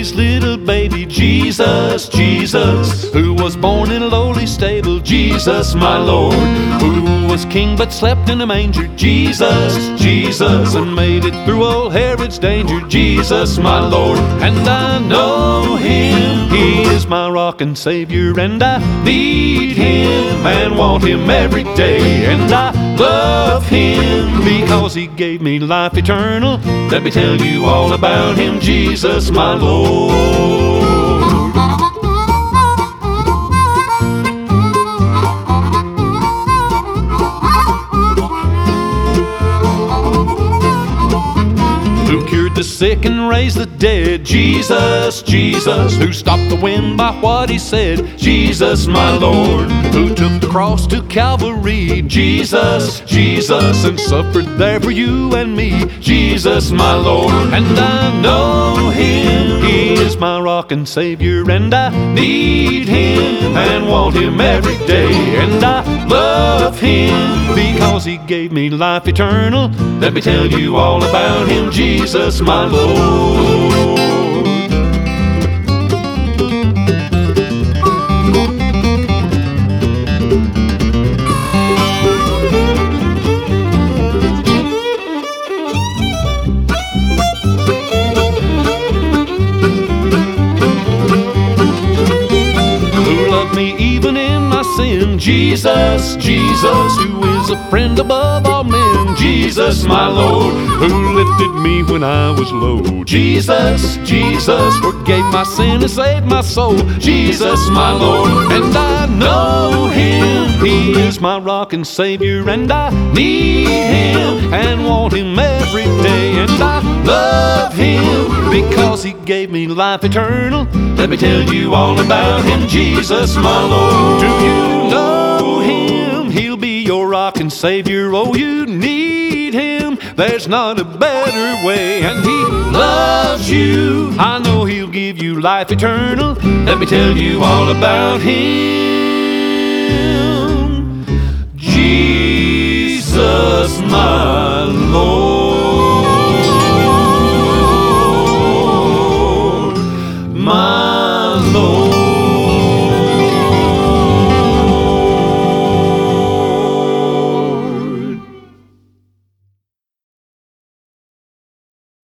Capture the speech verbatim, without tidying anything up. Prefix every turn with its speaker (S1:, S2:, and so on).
S1: Mary's little baby, Jesus, Jesus, who was born in a lowly stable, Jesus, my Lord, who was king but slept in a manger, Jesus, Jesus, and made it through old Herod's danger, Jesus, my Lord. And I know him, he is my rock and savior, and I need him and want him every day, and I love him because he gave me life eternal. Let me tell you all about him, Jesus, my Lord. Who cured the sick and raised the dead, Jesus, Jesus, who stopped the wind by what he said, Jesus, my Lord, who took the cross to Calvary, Jesus, Jesus, and suffered there for you and me, Jesus, my Lord. And I know him, he is my rock and savior, and I need him and want him every day, and I love him because he gave me life eternal. Let me tell you all about him, Jesus, my Lord. Who loved me even in my sin, Jesus, Jesus, who is a friend above all men, Jesus, my Lord, who lifted me when I was low, Jesus, Jesus, forgave my sin and saved my soul, Jesus, my Lord. And I know him, he is my rock and savior, and I need him and want him every day, and I love him because he gave me life eternal. Let me tell you all about him, Jesus, my Lord. Do you know him? He'll be your rock and savior. Oh, you need him, there's not a better way, and he loves you. I know he'll give you life eternal. Let me tell you all about him, Jesus, my Lord.